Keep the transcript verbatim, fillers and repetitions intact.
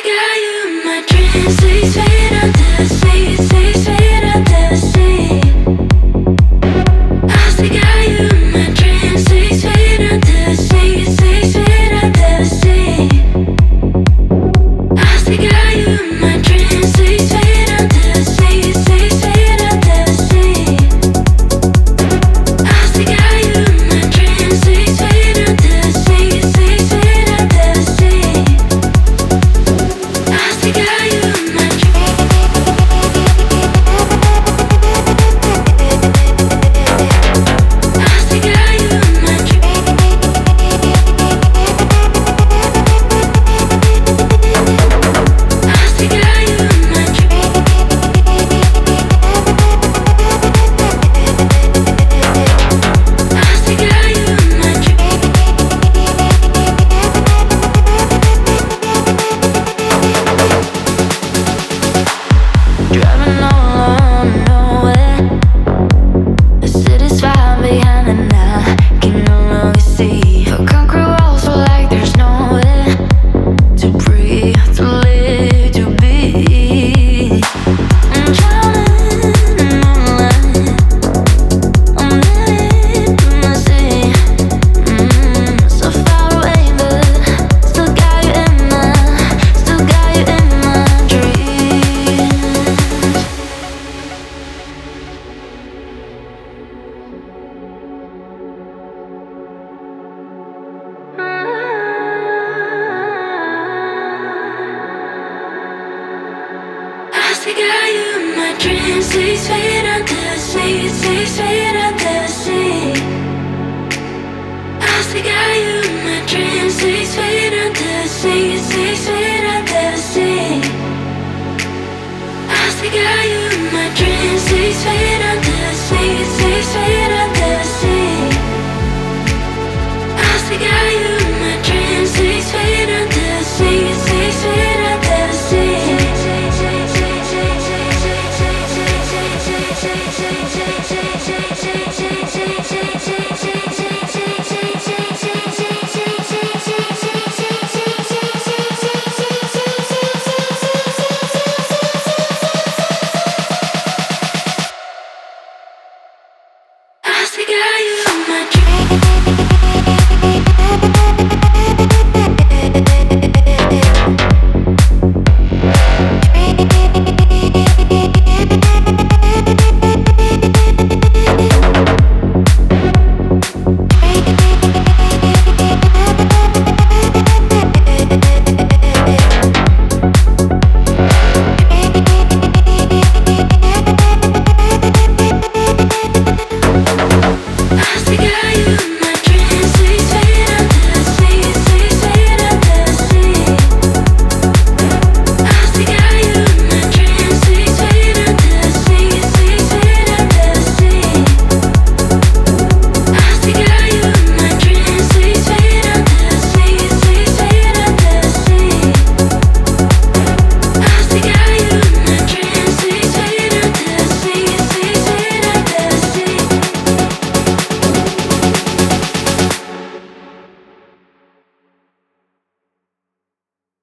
got you in my dreams, six feet under the sea, six feet under the sea. I still got you in my dreams, six feet under the sea, six feet under the sea. I still got you in my dreams, six feet under the sea, six feet under the sea. I still got you in my dreams, six feet under the sea, six feet under the sea. I still got you in my dreams. I still got you in my dreams. I still got you in my dreams. I still got you in my dreams. Driving all alone, nowhere. The city's far behind and I can no longer see. Concrete walls feel like there's nowhere to breathe, to live, to be. I'm drowning in moonlight. I'm living in my sea. Mm, so far away, but still got you in my, still got you in my dreams. I still got you in my dreams, six feet under the sea, six feet under the sea. I still got you in my dreams, six feet under the sea, six feet under the sea. I still got you in my dreams, six feet under the sea, six feet